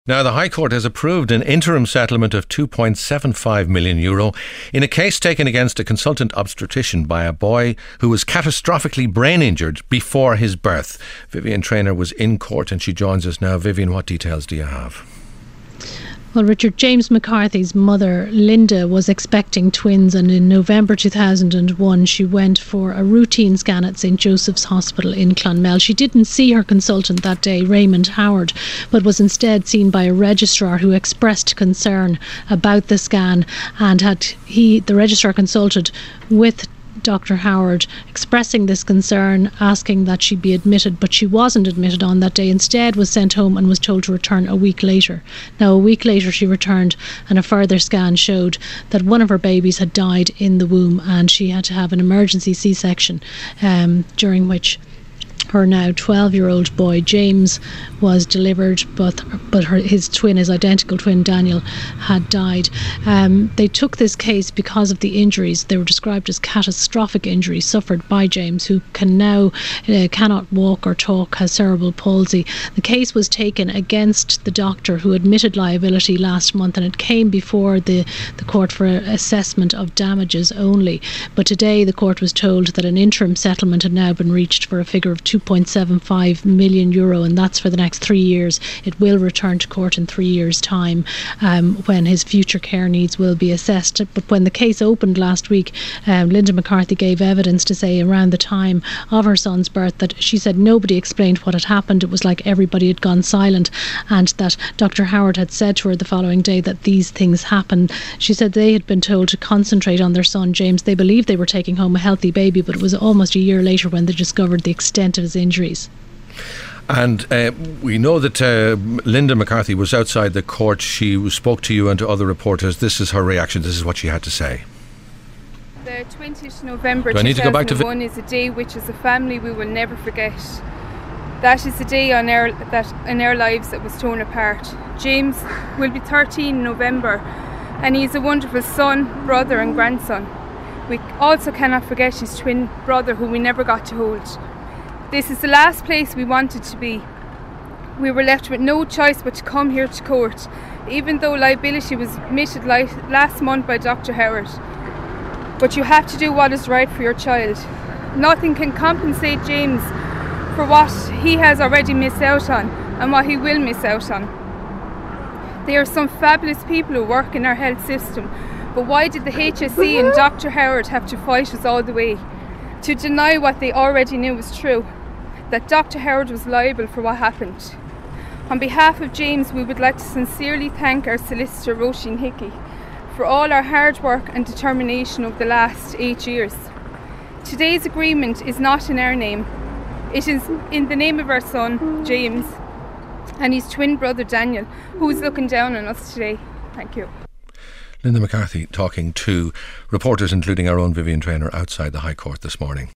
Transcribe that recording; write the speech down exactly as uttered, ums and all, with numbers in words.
Now, the High Court has approved an interim settlement of two point seven five million euro in a case taken against a consultant obstetrician by a boy who was catastrophically brain injured before his birth. Vivian Traynor was in court and she joins us now. Vivian, what details do you have? Well, Richard, James McCarthy's mother, Linda, was expecting twins, and in November two thousand one she went for a routine scan at St Joseph's Hospital in Clonmel. She didn't see her consultant that day, Raymond Howard, but was instead seen by a registrar who expressed concern about the scan, and had he, the registrar, consulted with Doctor Howard, expressing this concern, asking that she be admitted, but she wasn't admitted on that day. Instead was sent home and was told to return a week later. Now, a week later she returned, and a further scan showed that one of her babies had died in the womb, and she had to have an emergency C-section, um, during which her now twelve-year-old boy James was delivered, but but her, his twin, his identical twin Daniel, had died. Um, they took this case because of the injuries. They were described as catastrophic injuries suffered by James, who can now uh, cannot walk or talk, has cerebral palsy. The case was taken against the doctor who admitted liability last month, and it came before the, the court for assessment of damages only. But today the court was told that an interim settlement had now been reached for a figure of two point seven five million euro, and that's for the next three years. It will return to court in three years' time, um, when his future care needs will be assessed. But when the case opened last week, um, Linda McCarthy gave evidence to say around the time of her son's birth that she said nobody explained what had happened. It was like everybody had gone silent, and that Doctor Howard had said to her the following day that these things happen. She said they had been told to concentrate on their son James. They believed they were taking home a healthy baby, but it was almost a year later when they discovered the extent of his injuries. And uh, we know that uh, Linda McCarthy was outside the court. She spoke to you and to other reporters. This is her reaction. This is what she had to say. The twentieth of November Do I need to go back to vi- is a day which as a family we will never forget. That is the day on our, that in our lives that was torn apart. James will be thirteen in November, and he is a wonderful son, brother and grandson. We also cannot forget his twin brother, who we never got to hold. This is the last place we wanted to be. We were left with no choice but to come here to court, even though liability was admitted last month by Doctor Howard. But you have to do what is right for your child. Nothing can compensate James for what he has already missed out on and what he will miss out on. There are some fabulous people who work in our health system, but why did the H S E and Doctor Howard have to fight us all the way to deny what they already knew was true, that Doctor Howard was liable for what happened? On behalf of James, we would like to sincerely thank our solicitor Roisin Hickey for all our hard work and determination over the last eight years. Today's agreement is not in our name. It is in the name of our son James and his twin brother Daniel, who is looking down on us today. Thank you. Linda McCarthy talking to reporters, including our own Vivian Traynor, outside the High Court this morning.